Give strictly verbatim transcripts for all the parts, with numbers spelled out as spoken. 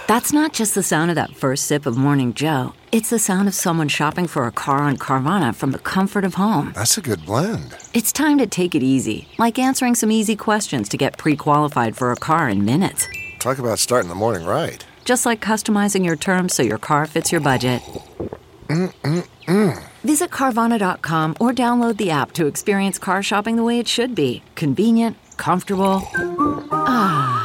That's not just the sound of that first sip of Morning Joe. It's the sound of someone shopping for a car on Carvana from the comfort of home. That's a good blend. It's time to take it easy, like answering some easy questions to get pre-qualified for a car in minutes. Talk about starting the morning right. Just like customizing your terms so your car fits your budget. Mm-mm-mm. Visit Carvana dot com or download the app to experience car shopping the way it should be. Convenient, comfortable. Ah.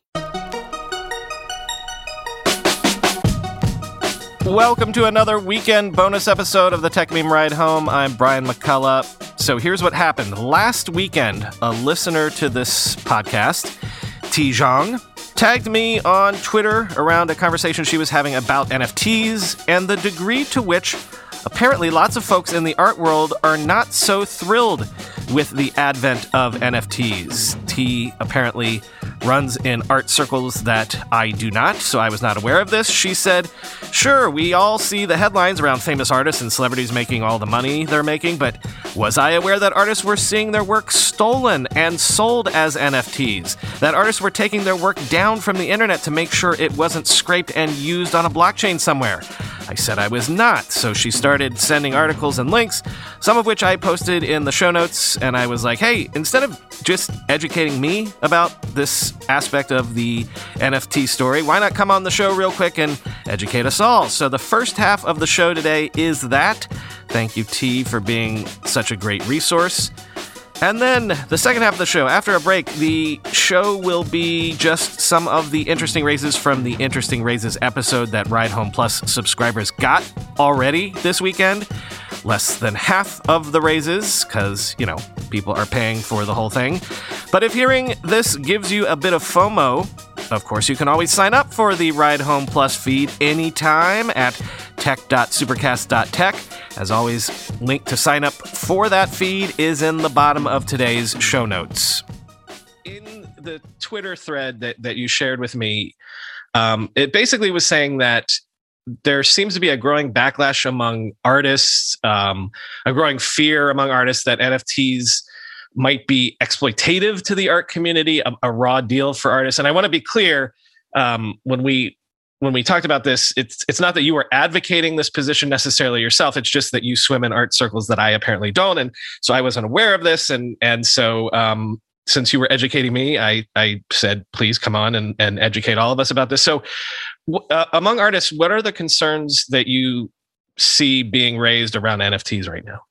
Welcome to another weekend bonus episode of the Tech Meme Ride Home. I'm Brian McCullough. So here's what happened. Last weekend, a listener to this podcast, T. Zhang, tagged me on Twitter around a conversation she was having about N F Ts and the degree to which apparently lots of folks in the art world are not so thrilled with the advent of N F Ts. T apparently runs in art circles that I do not, so I was not aware of this. She said, sure, we all see the headlines around famous artists and celebrities making all the money they're making, but was I aware that artists were seeing their work stolen and sold as N F Ts? That artists were taking their work down from the internet to make sure it wasn't scraped and used on a blockchain somewhere? I said I was not, so she started sending articles and links, some of which I posted in the show notes, and I was like, hey, instead of just educating me about this aspect of the N F T story, why not come on the show real quick and educate us all? So the first half of the show today is that. Thank you, T, for being such a great resource. And then the second half of the show, after a break, the show will be just some of the interesting raises from the Interesting Raises episode that Ride Home Plus subscribers got already this weekend. Less than half of the raises, because, you know, people are paying for the whole thing. But if hearing this gives you a bit of FOMO, of course, you can always sign up for the Ride Home Plus feed anytime at tech dot supercast dot tech. As always, link to sign up for that feed is in the bottom of today's show notes. In the Twitter thread that, that you shared with me, um, it basically was saying that there seems to be a growing backlash among artists, um, a growing fear among artists that N F Ts might be exploitative to the art community, a, a raw deal for artists. And I want to be clear, um, when we when we talked about this, it's it's not that you were advocating this position necessarily yourself. It's just that you swim in art circles that I apparently don't, and so I wasn't aware of this. And and so um, since you were educating me, I I said, please come on and and educate all of us about this. So uh, among artists, what are the concerns that you see being raised around N F Ts right now?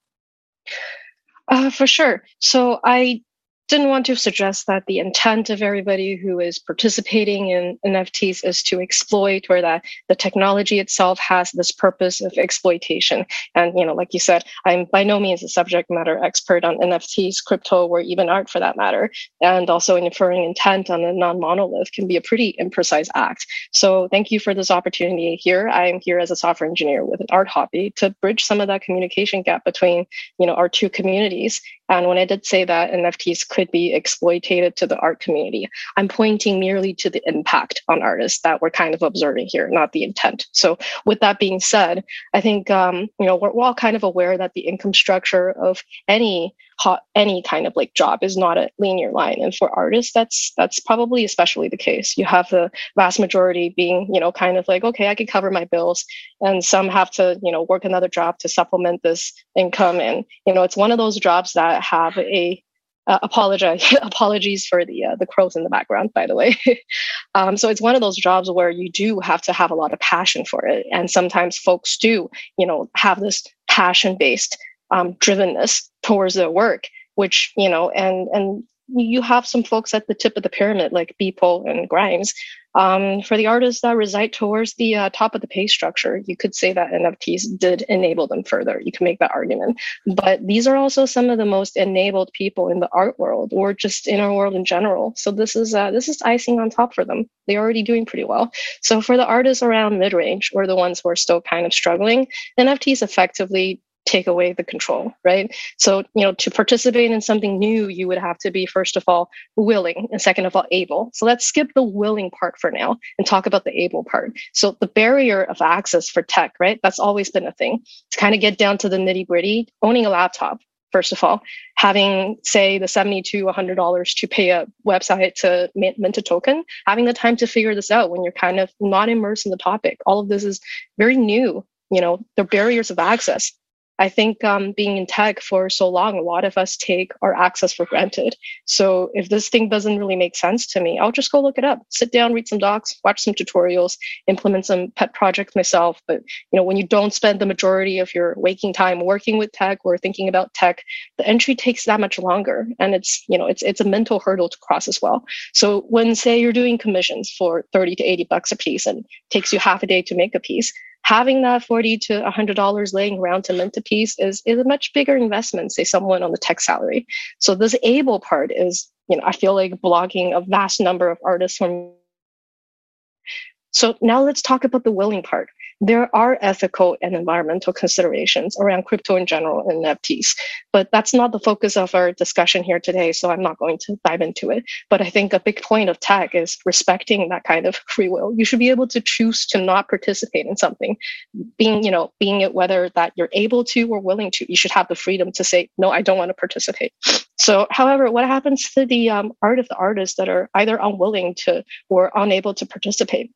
Uh, for sure. So I didn't want to suggest that the intent of everybody who is participating in N F Ts is to exploit, or that the technology itself has this purpose of exploitation. And, you know, like you said, I'm by no means a subject matter expert on N F Ts, crypto, or even art for that matter. And also inferring intent on a non-monolith can be a pretty imprecise act. So thank you for this opportunity here. I'm here as a software engineer with an art hobby to bridge some of that communication gap between, you know, our two communities. And when I did say that N F Ts could be exploitated to the art community, I'm pointing merely to the impact on artists that we're kind of observing here, not the intent. So with that being said, I think um, you know we're, we're all kind of aware that the income structure of any hot, any kind of like job is not a linear line, and for artists, that's that's probably especially the case. You have the vast majority being, you know, kind of like, okay, I can cover my bills, and some have to, you know, work another job to supplement this income, and you know, it's one of those jobs that have a Uh, apologize, apologies for the uh, the crows in the background, by the way. um, so it's one of those jobs where you do have to have a lot of passion for it, and sometimes folks do, you know, have this passion-based um, drivenness towards their work, which you know, and and you have some folks at the tip of the pyramid like Beeple and Grimes. Um, for the artists that reside towards the uh, top of the pay structure, you could say that N F Ts did enable them further. You can make that argument. But these are also some of the most enabled people in the art world, or just in our world in general. So this is uh, this is icing on top for them. They're already doing pretty well. So for the artists around mid-range, or the ones who are still kind of struggling, N F Ts effectively take away the control, right? So, you know, to participate in something new, you would have to be, first of all, willing, and second of all, able. So let's skip the willing part for now and talk about the able part. So the barrier of access for tech, right? That's always been a thing. To kind of get down to the nitty gritty, owning a laptop, First of all, having, say, the seventy to one hundred dollars to pay a website to mint, mint a token, having the time to figure this out when you're kind of not immersed in the topic. All of this is very new. You know, the barriers of access. I think um, being in tech for so long, a lot of us take our access for granted. So if this thing doesn't really make sense to me, I'll just go look it up, sit down, read some docs, watch some tutorials, implement some pet projects myself. But you know, when you don't spend the majority of your waking time working with tech or thinking about tech, the entry takes that much longer, and it's you know it's it's a mental hurdle to cross as well. So when say you're doing commissions for thirty to eighty bucks a piece and it takes you half a day to make a piece, having that forty to one hundred dollars laying around to mint a piece is, is a much bigger investment, say someone on the tech salary. So this able part is, you know, I feel like blogging a vast number of artists from. So now let's talk about the willing part. There are ethical and environmental considerations around crypto in general and N F Ts, but that's not the focus of our discussion here today, so I'm not going to dive into it. But I think a big point of tech is respecting that kind of free will. You should be able to choose to not participate in something, being, you know, being it whether that you're able to or willing to. You should have the freedom to say, no, I don't want to participate. So, however, what happens to the um, art of the artists that are either unwilling to or unable to participate?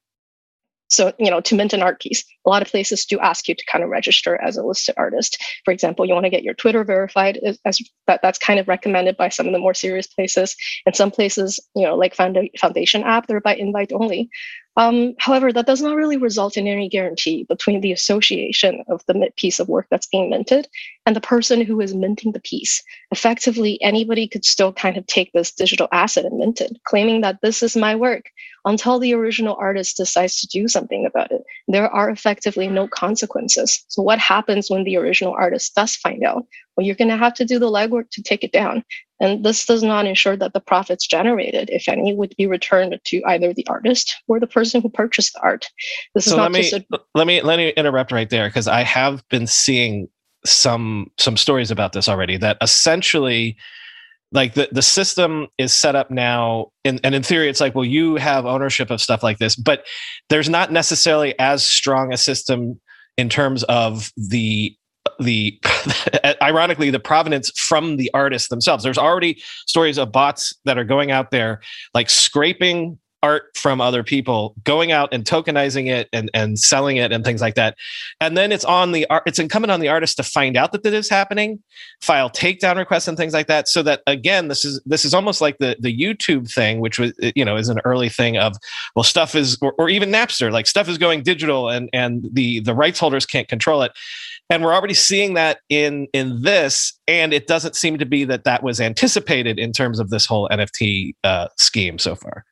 So, you know, to mint an art piece, a lot of places do ask you to kind of register as a listed artist. For example, you want to get your Twitter verified, as, as that, that's kind of recommended by some of the more serious places. And some places, you know, like Foundation app, they're by invite only. Um, however, that does not really result in any guarantee between the association of the piece of work that's being minted and the person who is minting the piece. Effectively, anybody could still kind of take this digital asset and mint it, claiming that this is my work, until the original artist decides to do something about it. There are effectively no consequences. So what happens when the original artist does find out? Well, you're going to have to do the legwork to take it down. And this does not ensure that the profits generated, if any, would be returned to either the artist or the person who purchased the art. This so is not let me just a- let me let me interrupt right there, because I have been seeing some some stories about this already, that essentially, like the, the system is set up now, in, and in theory, it's like, well, you have ownership of stuff like this, but there's not necessarily as strong a system in terms of the the ironically the provenance from the artists themselves. There's already stories of bots that are going out there, like scraping art from other people, going out and tokenizing it and, and selling it and things like that. And then it's on the art, it's incumbent on the artist to find out that that is happening, file takedown requests and things like that. So that, again, this is this is almost like the the YouTube thing, which was, you know, is an early thing of, well, stuff is, or, or even Napster, like stuff is going digital and and the the rights holders can't control it. And we're already seeing that in in this, and it doesn't seem to be that that was anticipated in terms of this whole N F T uh, scheme so far.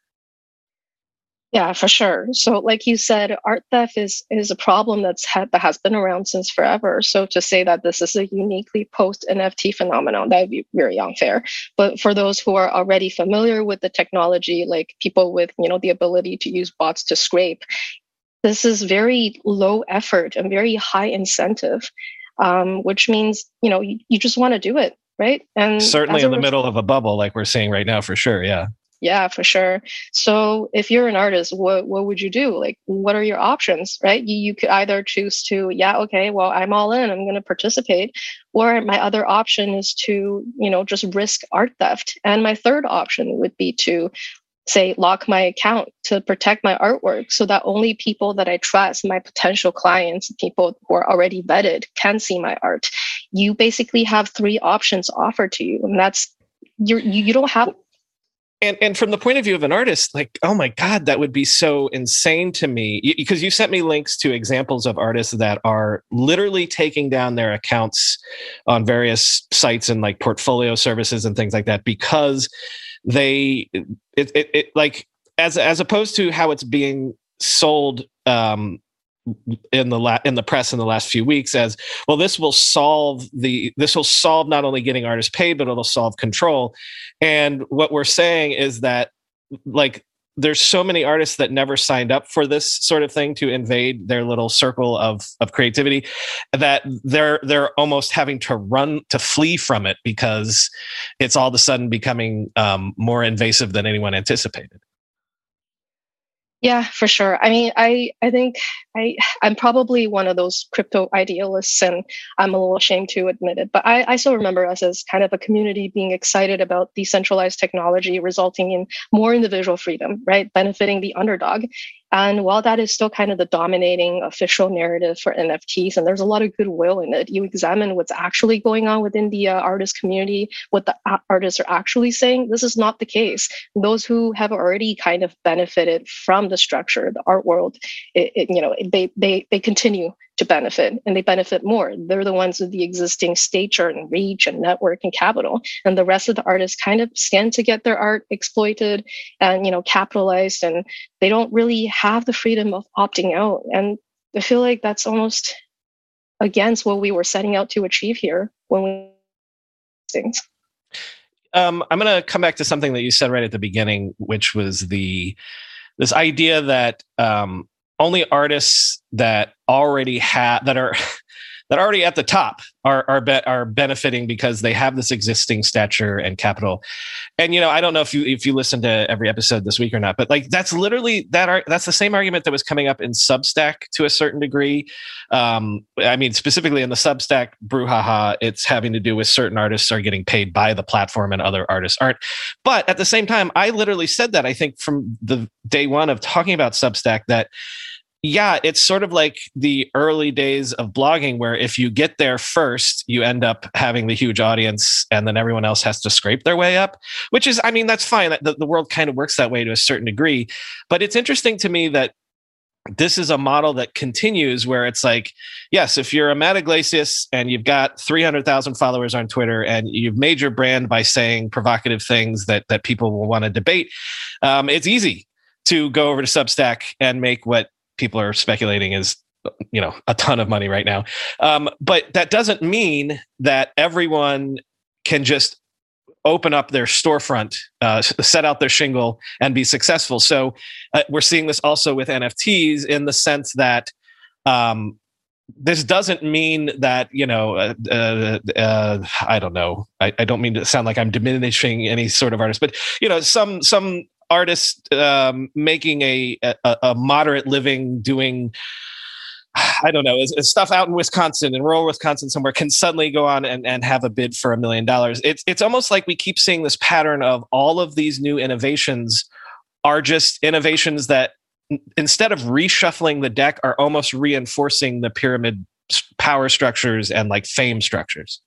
Yeah, for sure. So, like you said, art theft is is a problem that's had, that has been around since forever. So, to say that this is a uniquely post N F T phenomenon, that would be very unfair. But for those who are already familiar with the technology, like people with, you know, the ability to use bots to scrape, this is very low effort and very high incentive, um, which means, you know, you, you just want to do it, right? And certainly in the res- middle of a bubble, like we're seeing right now, for sure. Yeah. Yeah, for sure. So if you're an artist, what what would you do? Like, what are your options, right? You, you could either choose to, yeah, okay, well, I'm all in, I'm going to participate. Or my other option is to, you know, just risk art theft. And my third option would be to, say, lock my account to protect my artwork so that only people that I trust, my potential clients, people who are already vetted, can see my art. You basically have three options offered to you. And that's, you're, you you don't have... And and from the point of view of an artist, like, oh my God, that would be so insane to me. Because you sent me links to examples of artists that are literally taking down their accounts on various sites and like portfolio services and things like that, because they, it, it, it like, as as opposed to how it's being sold um, in the la- in the press in the last few weeks as, well, this will solve the this will solve not only getting artists paid, but it'll solve control. And what we're saying is that, like, there's so many artists that never signed up for this sort of thing to invade their little circle of of creativity, that they're they're almost having to run to flee from it because it's all of a sudden becoming um, more invasive than anyone anticipated. Yeah, for sure. I mean, I I think I I'm probably one of those crypto idealists, and I'm a little ashamed to admit it. But I, I still remember us as kind of a community being excited about decentralized technology, resulting in more individual freedom, right, benefiting the underdog. And while that is still kind of the dominating official narrative for N F Ts, and there's a lot of goodwill in it, you examine what's actually going on within the uh, artist community, what the a- artists are actually saying. This is not the case. Those who have already kind of benefited from the structure, the art world, it, it, you know, they they they continue to benefit, and they benefit more. They're the ones with the existing stature and reach and network and capital, and the rest of the artists kind of stand to get their art exploited and, you know, capitalized, and they don't really have the freedom of opting out. And I feel like that's almost against what we were setting out to achieve here when we things. Um, I'm going to come back to something that you said right at the beginning, which was the this idea that um, only artists that already have that are that are already at the top are are be- are benefiting because they have this existing stature and capital. And you know, I don't know if you if you listened to every episode this week or not, but like that's literally that ar- that's the same argument that was coming up in Substack to a certain degree. Um, I mean, specifically in the Substack brouhaha, it's having to do with certain artists are getting paid by the platform and other artists aren't. But at the same time, I literally said that I think from the day one of talking about Substack that. Yeah, it's sort of like the early days of blogging where if you get there first, you end up having the huge audience and then everyone else has to scrape their way up, which is, I mean, that's fine. The, the world kind of works that way to a certain degree. But it's interesting to me that this is a model that continues where it's like, yes, if you're a Matt Iglesias and you've got three hundred thousand followers on Twitter and you've made your brand by saying provocative things that, that people will want to debate, um, it's easy to go over to Substack and make what people are speculating is, you know, a ton of money right now. Um, but that doesn't mean that everyone can just open up their storefront, uh, set out their shingle and be successful. So uh, we're seeing this also with N F Ts in the sense that um, this doesn't mean that, you know, uh, uh, uh, I don't know. I, I don't mean to sound like I'm diminishing any sort of artist, but, you know, some, some, artists um, making a, a a moderate living doing, I don't know, is, is stuff out in Wisconsin, in rural Wisconsin somewhere, can suddenly go on and, and have a bid for a million dollars. It's it's almost like we keep seeing this pattern of all of these new innovations are just innovations that instead of reshuffling the deck are almost reinforcing the pyramid power structures and like fame structures.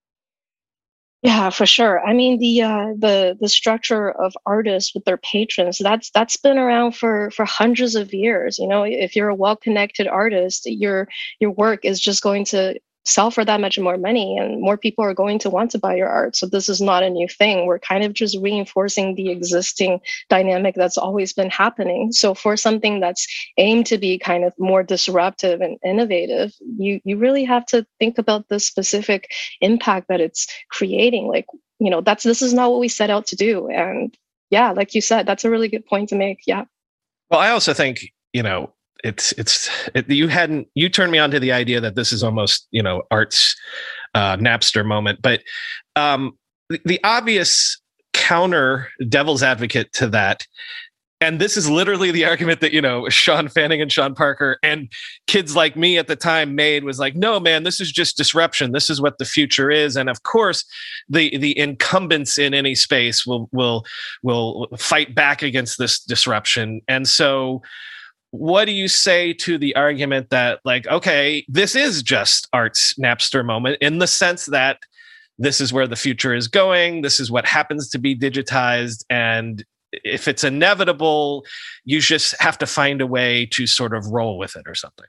Yeah, for sure. I mean, the uh, the the structure of artists with their patrons, that's that's been around for for hundreds of years. You know, if you're a well-connected artist, your your work is just going to sell for that much more money, and more people are going to want to buy your art. So this is not a new thing. We're kind of just reinforcing the existing dynamic that's always been happening. So for something that's aimed to be kind of more disruptive and innovative, you you really have to think about the specific impact that it's creating. Like, you know, that's this is not what we set out to do. And yeah, like you said, that's a really good point to make. Yeah. Well, I also think, you know, it's it's it, you hadn't you turned me on to the idea that this is almost, you know, art's uh, Napster moment, but um, the, the obvious counter devil's advocate to that, and this is literally the argument that, you know, Sean Fanning and Sean Parker and kids like me at the time made, was like, no, man, this is just disruption. This is what the future is, and of course, the the incumbents in any space will will will fight back against this disruption, and so. What do you say to the argument that, like, okay, this is just art's Napster moment in the sense that this is where the future is going. This is what happens to be digitized. And if it's inevitable, you just have to find a way to sort of roll with it or something.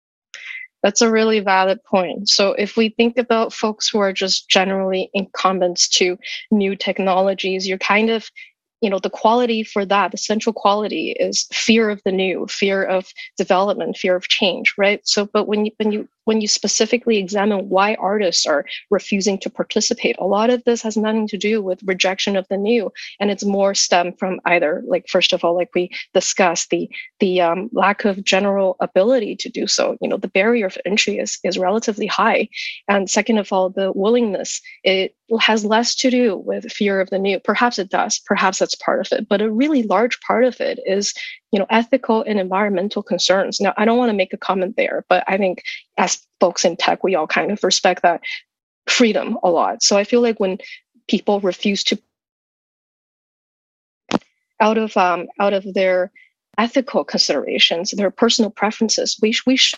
That's a really valid point. So if we think about folks who are just generally incumbents to new technologies, you're kind of you know, the quality for that, the central quality is fear of the new, fear of development, fear of change, right? So, but when you when you when you specifically examine why artists are refusing to participate, a lot of this has nothing to do with rejection of the new, and it's more stemmed from either, like, first of all, like we discussed, the the um, lack of general ability to do so. You know, the barrier of entry is is relatively high, and second of all, the willingness it has less to do with fear of the new. Perhaps it does. Perhaps that's part of it. But a really large part of it is, you know, ethical and environmental concerns. Now, I don't want to make a comment there, but I think as folks in tech, we all kind of respect that freedom a lot. So I feel like when people refuse to, out of um, out of their ethical considerations, their personal preferences, we sh- we should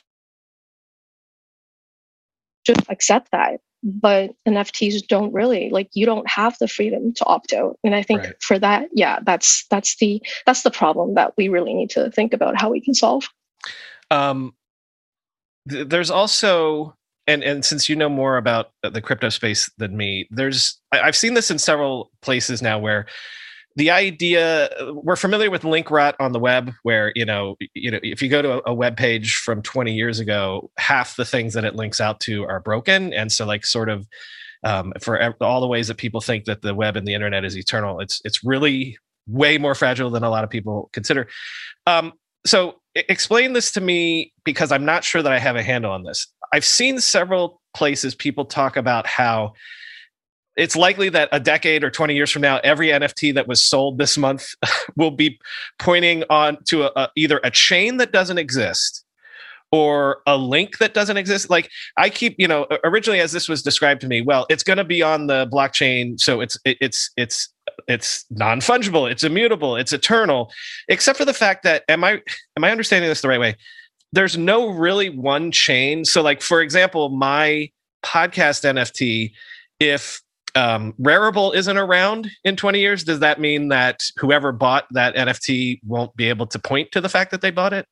accept that. But N F Ts don't really, like, you don't have the freedom to opt out. And I think Right. for that, yeah, that's that's the that's the problem that we really need to think about how we can solve. Um, th- there's also, and and since you know more about the crypto space than me, there's I, I've seen this in several places now where the idea, we're familiar with link rot on the web, where you know you know if you go to a, a web page from twenty years ago, half the things that it links out to are broken, and so like sort of um, for ev- all the ways that people think that the web and the internet is eternal, it's it's really way more fragile than a lot of people consider. Um, so e- explain this to me, because I'm not sure that I have a handle on this. I've seen several places people talk about how it's likely that a decade or twenty years from now, every N F T that was sold this month will be pointing on to a, a, either a chain that doesn't exist or a link that doesn't exist. Like I keep, you know, originally as this was described to me, well, it's going to be on the blockchain, so it's it, it's it's it's non-fungible, it's immutable, it's eternal, except for the fact that am I am I understanding this the right way? There's no really one chain. So, like for example, my podcast N F T, if um, Rarible isn't around in twenty years, does that mean that whoever bought that N F T won't be able to point to the fact that they bought it?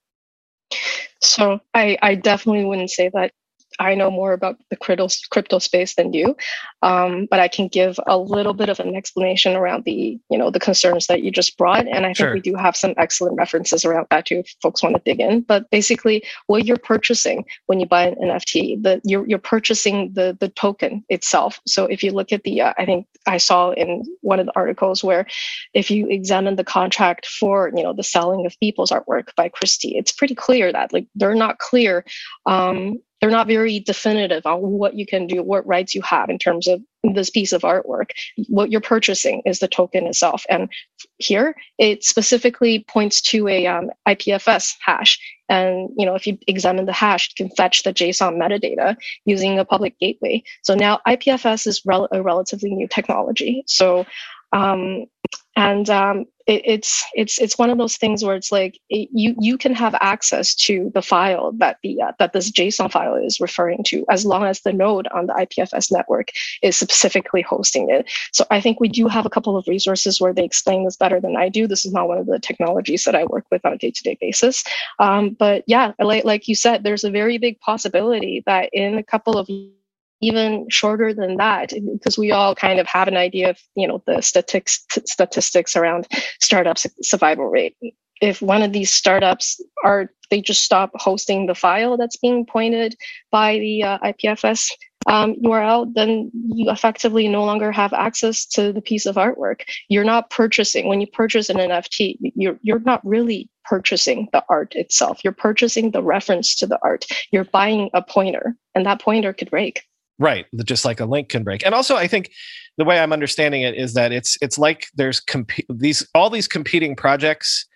So I, I definitely wouldn't say that I know more about the crypto, crypto space than you, um, but I can give a little bit of an explanation around the, you know, the concerns that you just brought, and I think Sure. we do have some excellent references around that too, if folks want to dig in. But basically, what you're purchasing when you buy an N F T, the you're you're purchasing the the token itself. So if you look at the, uh, I think I saw in one of the articles where, if you examine the contract for, you know, the selling of People's artwork by Christie, it's pretty clear that like they're not clear. Um, They're not very definitive on what you can do, what rights you have in terms of this piece of artwork. What you're purchasing is the token itself. And here, it specifically points to a um, I P F S hash. And you know, if you examine the hash, you can fetch the JSON metadata using a public gateway. So now I P F S is rel- a relatively new technology. So um, and um, it, it's it's it's one of those things where it's like it, you you can have access to the file that the uh, that this JSON file is referring to, as long as the node on the I P F S network is specifically hosting it. So I think we do have a couple of resources where they explain this better than I do. This is not one of the technologies that I work with on a day-to-day basis. Um, but yeah, like like you said, there's a very big possibility that in a couple of even shorter than that, because we all kind of have an idea of, you know, the statistics statistics around startups survival rate. If one of these startups are, they just stop hosting the file that's being pointed by the uh, I P F S um, U R L, then you effectively no longer have access to the piece of artwork. You're not purchasing, when you purchase an N F T, you're you're not really purchasing the art itself. You're purchasing the reference to the art. You're buying a pointer, and that pointer could break. Right, just like a link can break. And also, I think the way I'm understanding it is that it's it's like there's comp- these all these competing projects.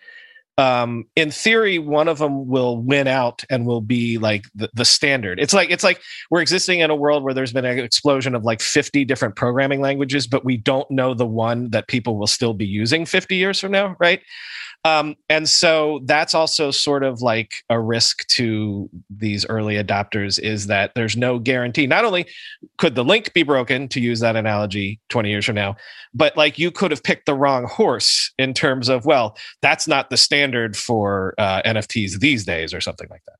Um, in theory, one of them will win out and will be like the, the standard. It's like it's like we're existing in a world where there's been an explosion of like fifty different programming languages, but we don't know the one that people will still be using fifty years from now, right? Um, and so that's also sort of like a risk to these early adopters, is that there's no guarantee. Not only could the link be broken, to use that analogy, twenty years from now, but like you could have picked the wrong horse in terms of, well, that's not the standard for uh, N F Ts these days or something like that.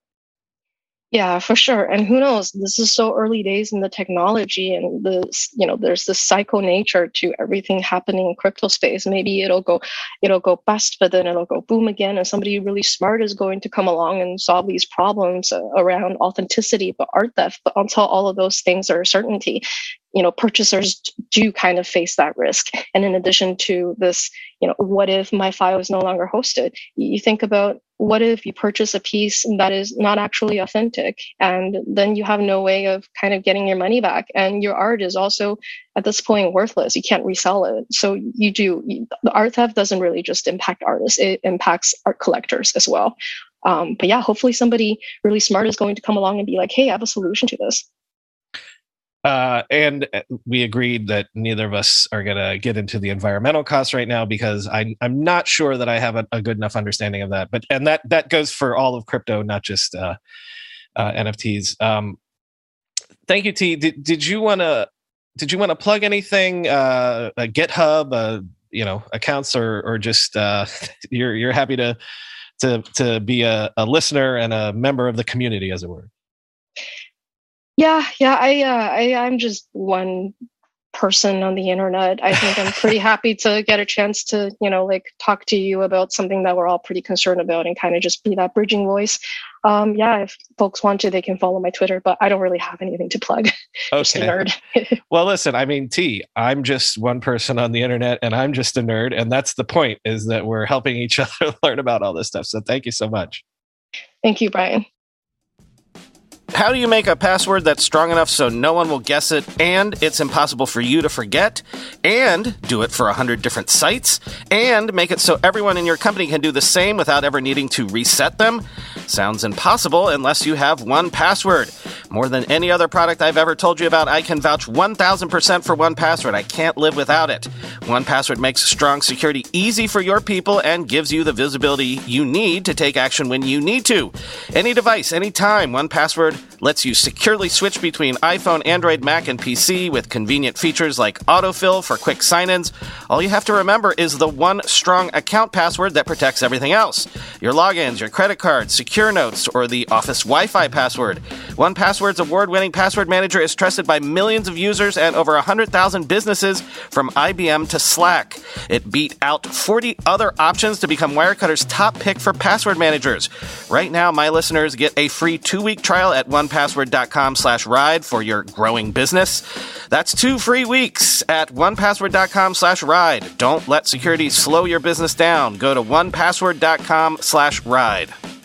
Yeah, for sure. And who knows? This is so early days in the technology, and the, you know, there's this psycho nature to everything happening in crypto space. Maybe it'll go, it'll go bust, but then it'll go boom again, and somebody really smart is going to come along and solve these problems uh, around authenticity, but art theft. But until all of those things are a certainty, you know, purchasers do kind of face that risk. And in addition to this, you know, what if my file is no longer hosted? You think about what if you purchase a piece that is not actually authentic, and then you have no way of kind of getting your money back, and your art is also at this point worthless. You can't resell it. So you do you, the art theft doesn't really just impact artists; it impacts art collectors as well. Um, but yeah, hopefully somebody really smart is going to come along and be like, "Hey, I have a solution to this." Uh, and we agreed that neither of us are going to get into the environmental costs right now, because I, I'm not sure that I have a, a good enough understanding of that. But and that that goes for all of crypto, not just uh, uh, N F Ts. Um, thank you, T. Did did you want to did you want to plug anything? Uh, a GitHub, uh, you know, accounts, or or just uh, you're you're happy to to to be a, a listener and a member of the community, as it were. Yeah, yeah, I, uh, I, I'm just one person on the internet. I think I'm pretty happy to get a chance to, you know, like talk to you about something that we're all pretty concerned about, and kind of just be that bridging voice. Um, yeah, if folks want to, they can follow my Twitter, but I don't really have anything to plug. Okay. Just a nerd. Well, listen, I mean, T, I'm just one person on the internet, and I'm just a nerd, and that's the point, is that we're helping each other learn about all this stuff. So thank you so much. Thank you, Brian. How do you make a password that's strong enough so no one will guess it, and it's impossible for you to forget, and do it for one hundred different sites, and make it so everyone in your company can do the same without ever needing to reset them? Sounds impossible unless you have one Password. More than any other product I've ever told you about, I can vouch one thousand percent for one Password. I can't live without it. one Password makes strong security easy for your people and gives you the visibility you need to take action when you need to. Any device, anytime, one Password lets you securely switch between iPhone, Android, Mac, and P C with convenient features like autofill for quick sign-ins. All you have to remember is the one strong account password that protects everything else. Your logins, your credit cards, secure notes, or the Office Wi-Fi password. one Password's award-winning password manager is trusted by millions of users and over one hundred thousand businesses, from I B M to Slack. It beat out forty other options to become Wirecutter's top pick for password managers. Right now, my listeners get a free two-week trial at one password dot com slash ride for your growing business. That's two free weeks at one password dot com slash ride. Don't let security slow your business down. Go to one password dot com slash ride.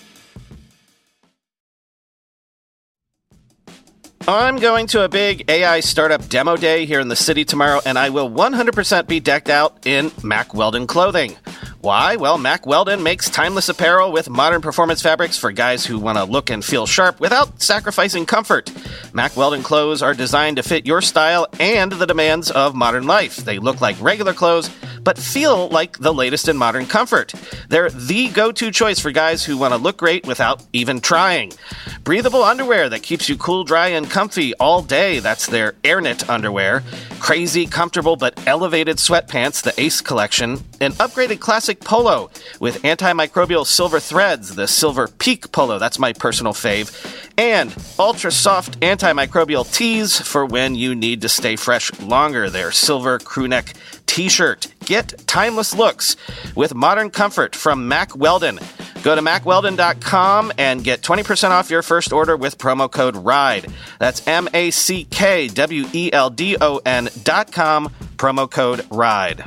I'm going to a big A I startup demo day here in the city tomorrow, and I will one hundred percent be decked out in Mack Weldon clothing. Why? Well, Mack Weldon makes timeless apparel with modern performance fabrics for guys who want to look and feel sharp without sacrificing comfort. Mack Weldon clothes are designed to fit your style and the demands of modern life. They look like regular clothes, but feel like the latest in modern comfort. They're the go-to choice for guys who want to look great without even trying. Breathable underwear that keeps you cool, dry, and comfy all day. That's their AirKnit underwear. Crazy, comfortable, but elevated sweatpants, the Ace collection. An upgraded classic polo with antimicrobial silver threads, the Silver Peak polo. That's my personal fave. And ultra-soft antimicrobial tees for when you need to stay fresh longer. Their silver crewneck t-shirt. Get timeless looks with modern comfort from Mack Weldon. Go to mack weldon dot com and get twenty percent off your first order with promo code RIDE. That's M A C K W E L D O N dot com, promo code RIDE.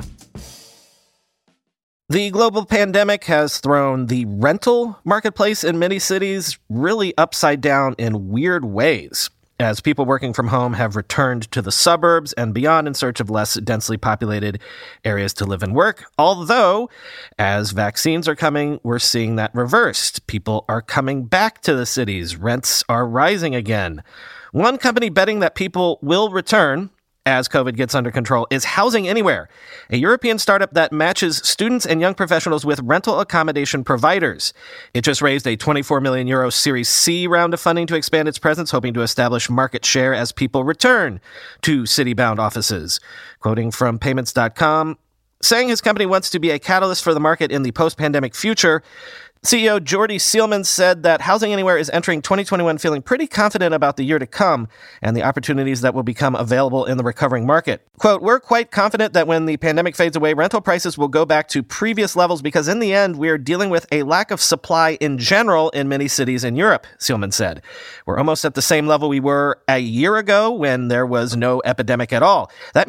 The global pandemic has thrown the rental marketplace in many cities really upside down in weird ways, as people working from home have returned to the suburbs and beyond in search of less densely populated areas to live and work. Although, as vaccines are coming, we're seeing that reversed. People are coming back to the cities. Rents are rising again. One company betting that people will return as COVID gets under control is Housing Anywhere, a European startup that matches students and young professionals with rental accommodation providers. It just raised a twenty-four million euro Series C round of funding to expand its presence, hoping to establish market share as people return to city-bound offices. Quoting from payments dot com, saying his company wants to be a catalyst for the market in the post-pandemic future, C E O Jordi Seelman said that Housing Anywhere is entering twenty twenty-one feeling pretty confident about the year to come and the opportunities that will become available in the recovering market. Quote, "We're quite confident that when the pandemic fades away, rental prices will go back to previous levels because in the end, we're dealing with a lack of supply in general in many cities in Europe," Seelman said. "We're almost at the same level we were a year ago when there was no epidemic at all. That means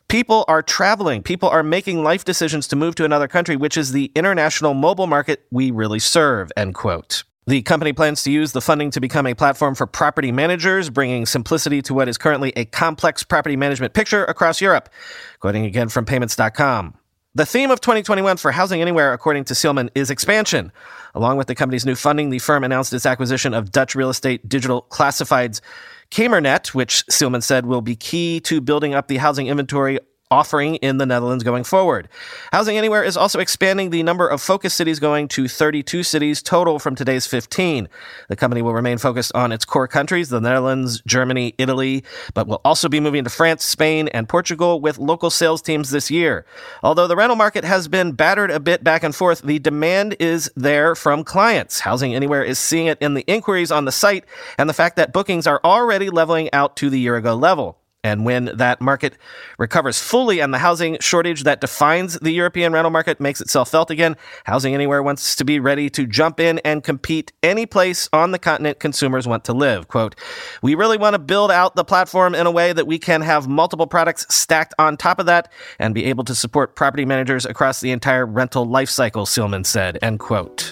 People are traveling. People are making life decisions to move to another country, which is the international mobile market we really serve, end quote. The company plans to use the funding to become a platform for property managers, bringing simplicity to what is currently a complex property management picture across Europe. Quoting again from payments dot com. The theme of twenty twenty-one for Housing Anywhere, according to Seelman, is expansion. Along with the company's new funding, the firm announced its acquisition of Dutch real estate digital classifieds Kamernet, which Seelman said will be key to building up the housing inventory offering in the Netherlands going forward. Housing Anywhere is also expanding the number of focus cities, going to thirty-two cities total from today's fifteen. The company will remain focused on its core countries, the Netherlands, Germany, Italy, but will also be moving to France, Spain, and Portugal with local sales teams this year. Although the rental market has been battered a bit back and forth, the demand is there from clients. Housing Anywhere is seeing it in the inquiries on the site and the fact that bookings are already leveling out to the year-ago level. And when that market recovers fully and the housing shortage that defines the European rental market makes itself felt again, Housing Anywhere wants to be ready to jump in and compete any place on the continent consumers want to live. Quote, "We really want to build out the platform in a way that we can have multiple products stacked on top of that and be able to support property managers across the entire rental life cycle," Seelman said, end quote.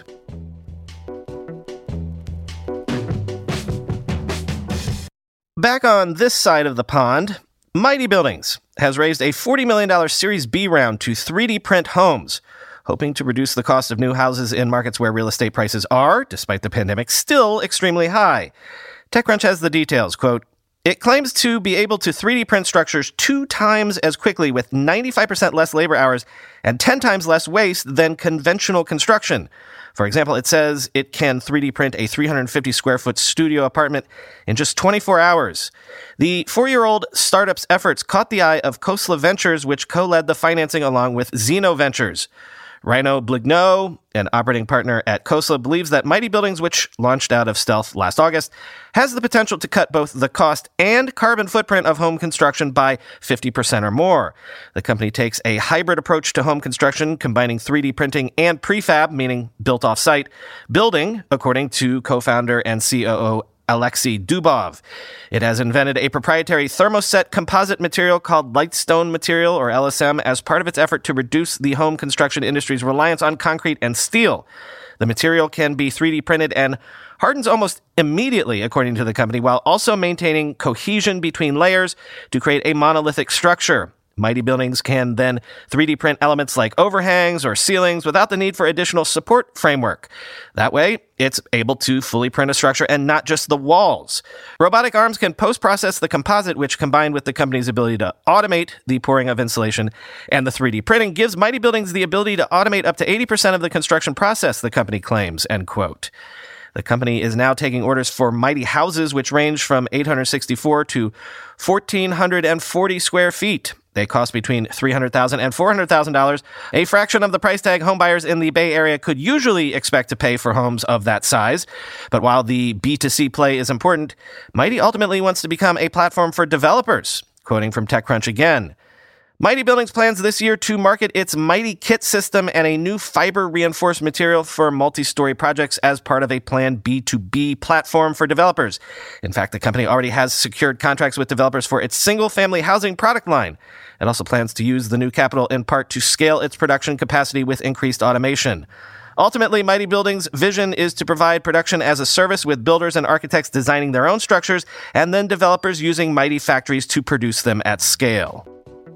Back on this side of the pond, Mighty Buildings has raised a forty million dollars Series B round to three D print homes, hoping to reduce the cost of new houses in markets where real estate prices are, despite the pandemic, still extremely high. TechCrunch has the details. Quote, "It claims to be able to three D print structures two times as quickly with ninety-five percent less labor hours and ten times less waste than conventional construction. For example, it says it can three D print a three hundred fifty square foot studio apartment in just twenty-four hours. The four-year-old startup's efforts caught the eye of Khosla Ventures, which co-led the financing along with Zeno Ventures. Rhino Bligno, an operating partner at Khosla, believes that Mighty Buildings, which launched out of stealth last August, has the potential to cut both the cost and carbon footprint of home construction by fifty percent or more. The company takes a hybrid approach to home construction, combining three D printing and prefab, meaning built off-site, building, according to co-founder and C O O Alexei Dubov. It has invented a proprietary thermoset composite material called Lightstone Material, or L S M, as part of its effort to reduce the home construction industry's reliance on concrete and steel. The material can be three D printed and hardens almost immediately, according to the company, while also maintaining cohesion between layers to create a monolithic structure. Mighty Buildings can then three D print elements like overhangs or ceilings without the need for additional support framework. That way, it's able to fully print a structure and not just the walls. Robotic arms can post-process the composite, which, combined with the company's ability to automate the pouring of insulation and the three D printing, gives Mighty Buildings the ability to automate up to eighty percent of the construction process, the company claims, end quote. The company is now taking orders for Mighty Houses, which range from eight hundred sixty-four to one thousand four hundred forty square feet. They cost between three hundred thousand dollars and four hundred thousand dollars, a fraction of the price tag homebuyers in the Bay Area could usually expect to pay for homes of that size. But while the B two C play is important, Mighty ultimately wants to become a platform for developers. Quoting from TechCrunch again, Mighty Buildings plans this year to market its Mighty Kit system and a new fiber-reinforced material for multi-story projects as part of a planned B two B platform for developers. In fact, the company already has secured contracts with developers for its single-family housing product line. It also plans to use the new capital in part to scale its production capacity with increased automation. Ultimately, Mighty Buildings' vision is to provide production as a service, with builders and architects designing their own structures and then developers using Mighty factories to produce them at scale.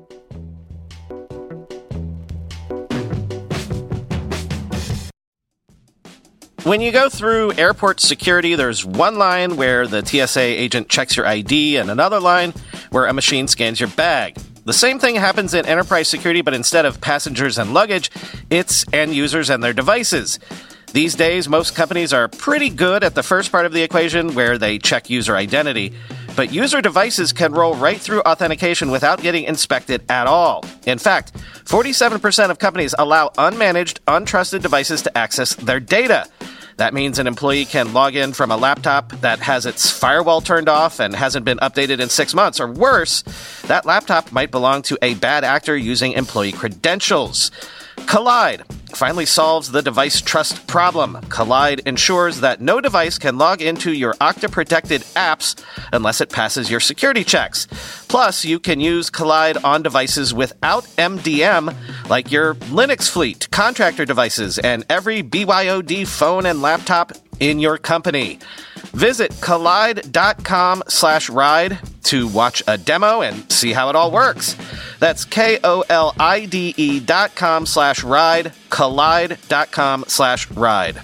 When you go through airport security, there's one line where the T S A agent checks your I D and another line where a machine scans your bag. The same thing happens in enterprise security, but instead of passengers and luggage, it's end users and their devices. These days, most companies are pretty good at the first part of the equation, where they check user identity. But user devices can roll right through authentication without getting inspected at all. In fact, forty-seven percent of companies allow unmanaged, untrusted devices to access their data. That means an employee can log in from a laptop that has its firewall turned off and hasn't been updated in six months. Or worse, that laptop might belong to a bad actor using employee credentials. Kolide finally solves the device trust problem. Kolide ensures that no device can log into your Okta-protected apps unless it passes your security checks. Plus, you can use Kolide on devices without M D M, like your Linux fleet, contractor devices, and every B Y O D phone and laptop in your company. Visit kolide.com slash ride to watch a demo and see how it all works. That's K-O-L-I-D-E dot com slash ride, kolide.com slash ride.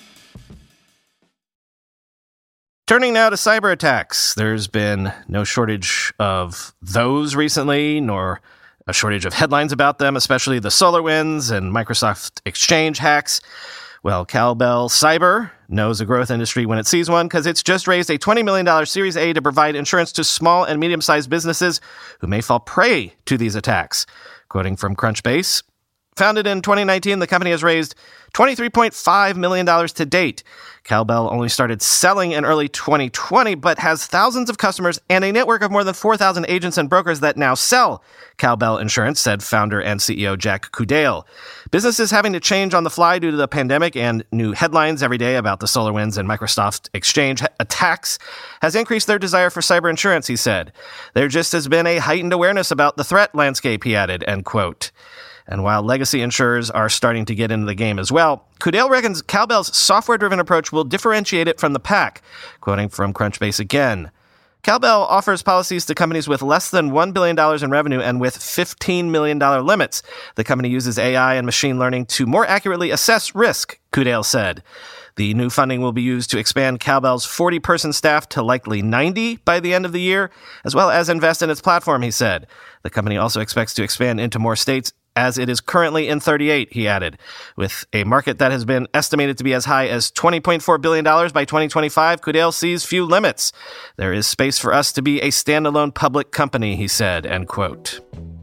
Turning now to cyber attacks. There's been no shortage of those recently, nor a shortage of headlines about them, especially the SolarWinds and Microsoft Exchange hacks. Well, Cowbell Cyber knows a growth industry when it sees one because it's just raised a twenty million dollars Series A to provide insurance to small and medium-sized businesses who may fall prey to these attacks. Quoting from Crunchbase, founded in twenty nineteen, the company has raised twenty-three point five million dollars to date. Cowbell only started selling in early twenty twenty, but has thousands of customers and a network of more than four thousand agents and brokers that now sell Cowbell Insurance, said founder and C E O Jack Coudale. Businesses having to change on the fly due to the pandemic and new headlines every day about the SolarWinds and Microsoft Exchange attacks has increased their desire for cyber insurance, he said. There just has been a heightened awareness about the threat landscape, he added, end quote. And while legacy insurers are starting to get into the game as well, Coudale reckons Cowbell's software-driven approach will differentiate it from the pack. Quoting from Crunchbase again, Cowbell offers policies to companies with less than one billion dollars in revenue and with fifteen million dollars limits. The company uses A I and machine learning to more accurately assess risk, Coudale said. The new funding will be used to expand Cowbell's forty-person staff to likely ninety by the end of the year, as well as invest in its platform, he said. The company also expects to expand into more states, as it is currently in thirty-eight, he added. With a market that has been estimated to be as high as twenty point four billion dollars by twenty twenty-five, Coudale sees few limits. There is space for us to be a standalone public company, he said, end quote.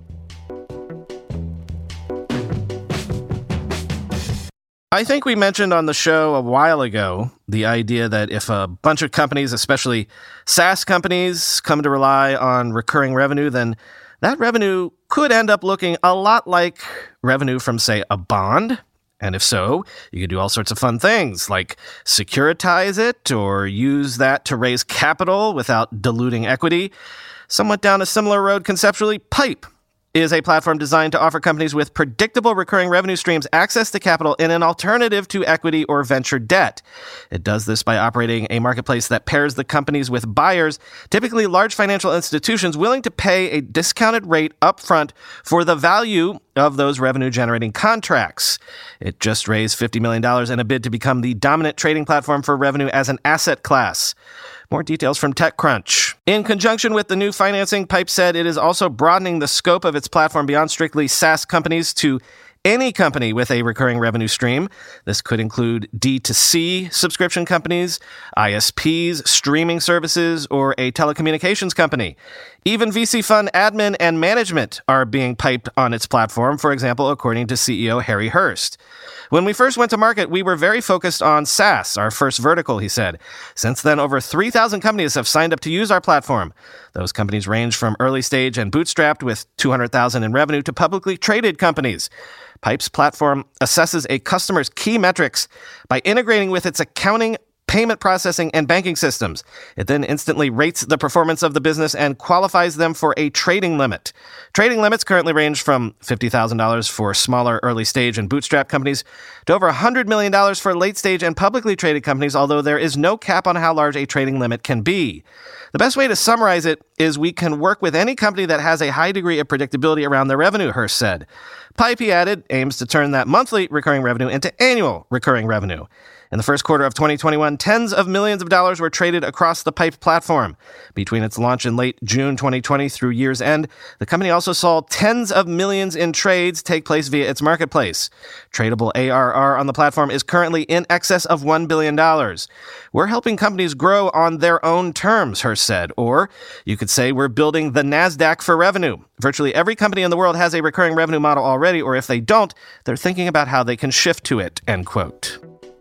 I think we mentioned on the show a while ago the idea that if a bunch of companies, especially SaaS companies, come to rely on recurring revenue, then that revenue could end up looking a lot like revenue from, say, a bond. And if so, you could do all sorts of fun things, like securitize it or use that to raise capital without diluting equity. Somewhat down a similar road conceptually, Pipe is a platform designed to offer companies with predictable recurring revenue streams access to capital in an alternative to equity or venture debt. It does this by operating a marketplace that pairs the companies with buyers, typically large financial institutions willing to pay a discounted rate upfront for the value of those revenue-generating contracts. It just raised fifty million dollars in a bid to become the dominant trading platform for revenue as an asset class. More details from TechCrunch. In conjunction with the new financing, Pipe said it is also broadening the scope of its platform beyond strictly SaaS companies to any company with a recurring revenue stream. This could include D two C subscription companies, I S Ps, streaming services, or a telecommunications company. Even V C fund admin and management are being piped on its platform, for example, according to C E O Harry Hurst. When we first went to market, we were very focused on SaaS, our first vertical, he said. Since then, over three thousand companies have signed up to use our platform. Those companies range from early stage and bootstrapped with two hundred thousand dollars in revenue to publicly traded companies. Pipe's platform assesses a customer's key metrics by integrating with its accounting, payment processing, and banking systems. It then instantly rates the performance of the business and qualifies them for a trading limit. Trading limits currently range from fifty thousand dollars for smaller early stage and bootstrap companies to over one hundred million dollars for late stage and publicly traded companies, although there is no cap on how large a trading limit can be. The best way to summarize it is we can work with any company that has a high degree of predictability around their revenue, Hurst said. Pipe, he added, aims to turn that monthly recurring revenue into annual recurring revenue. In the first quarter of twenty twenty-one, tens of millions of dollars were traded across the Pipe platform. Between its launch in late June twenty twenty through year's end, the company also saw tens of millions in trades take place via its marketplace. Tradable A R R on the platform is currently in excess of one billion dollars. We're helping companies grow on their own terms, Hurst said. Or you could say we're building the NASDAQ for revenue. Virtually every company in the world has a recurring revenue model already, or if they don't, they're thinking about how they can shift to it, end quote.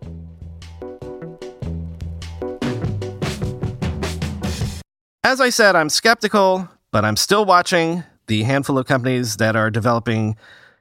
As I said, I'm skeptical, but I'm still watching the handful of companies that are developing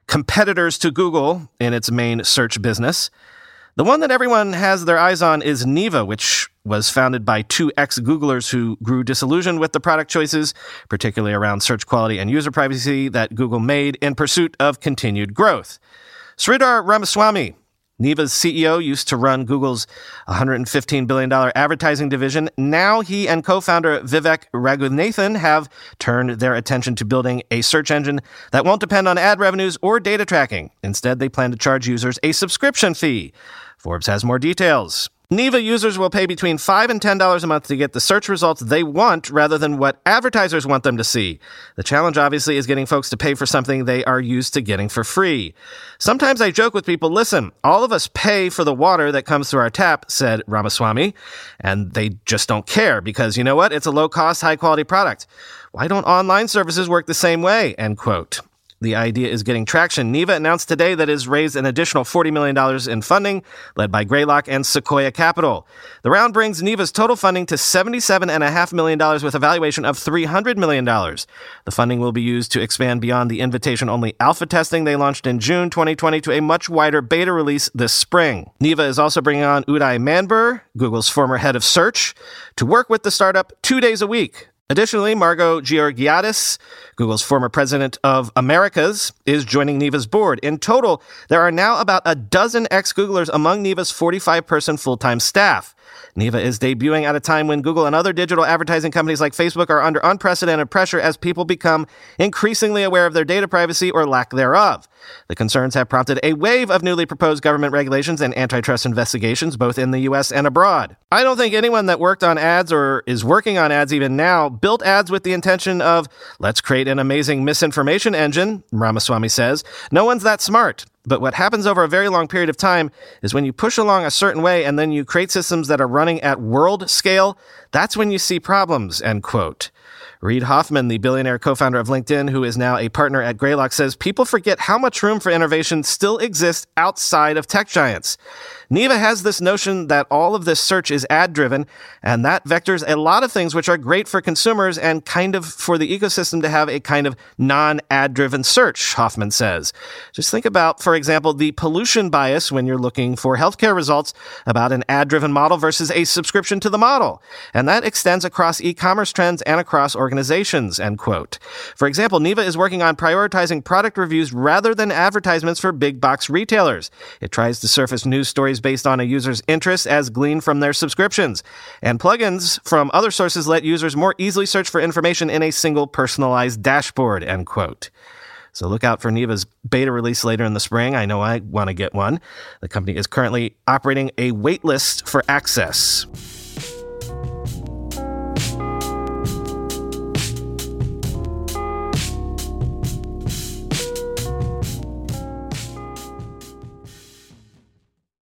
competitors to Google in its main search business. The one that everyone has their eyes on is Neeva, which was founded by two ex-Googlers who grew disillusioned with the product choices, particularly around search quality and user privacy, that Google made in pursuit of continued growth. Sridhar Ramaswamy, Neeva's C E O, used to run Google's one hundred fifteen billion dollars advertising division. Now he and co-founder Vivek Raghunathan have turned their attention to building a search engine that won't depend on ad revenues or data tracking. Instead, they plan to charge users a subscription fee. Forbes has more details. Neeva users will pay between five dollars and ten dollars a month to get the search results they want rather than what advertisers want them to see. The challenge, obviously, is getting folks to pay for something they are used to getting for free. Sometimes I joke with people, listen, all of us pay for the water that comes through our tap, said Ramaswamy, and they just don't care because, you know what, it's a low-cost, high-quality product. Why don't online services work the same way? End quote. The idea is getting traction. Neeva announced today that it has raised an additional forty million dollars in funding, led by Greylock and Sequoia Capital. The round brings Neeva's total funding to seventy-seven point five million dollars with a valuation of three hundred million dollars. The funding will be used to expand beyond the invitation-only alpha testing they launched in June twenty twenty to a much wider beta release this spring. Neeva is also bringing on Uday Manbur, Google's former head of search, to work with the startup two days a week. Additionally, Margot Georgiadis, Google's former president of Americas, is joining Neeva's board. In total, there are now about a dozen ex-Googlers among Neeva's forty-five person full-time staff. Neeva is debuting at a time when Google and other digital advertising companies like Facebook are under unprecedented pressure as people become increasingly aware of their data privacy or lack thereof. The concerns have prompted a wave of newly proposed government regulations and antitrust investigations, both in the U S and abroad. I don't think anyone that worked on ads or is working on ads even now built ads with the intention of, let's create an amazing misinformation engine, Ramaswamy says. No one's that smart. But what happens over a very long period of time is when you push along a certain way and then you create systems that are running at world scale, that's when you see problems, end quote. Reid Hoffman, the billionaire co-founder of LinkedIn, who is now a partner at Greylock, says people forget how much room for innovation still exists outside of tech giants. Neeva has this notion that all of this search is ad-driven, and that vectors a lot of things which are great for consumers and kind of for the ecosystem to have a kind of non-ad-driven search, Hoffman says. Just think about, for example, the pollution bias when you're looking for healthcare results about an ad-driven model versus a subscription to the model. And that extends across e-commerce trends and across organizations, end quote. For example, Neeva is working on prioritizing product reviews rather than advertisements for big box retailers. It tries to surface news stories based on a user's interests as gleaned from their subscriptions. And plugins from other sources let users more easily search for information in a single personalized dashboard, end quote. So look out for Neeva's beta release later in the spring. I know I want to get one. The company is currently operating a wait list for access.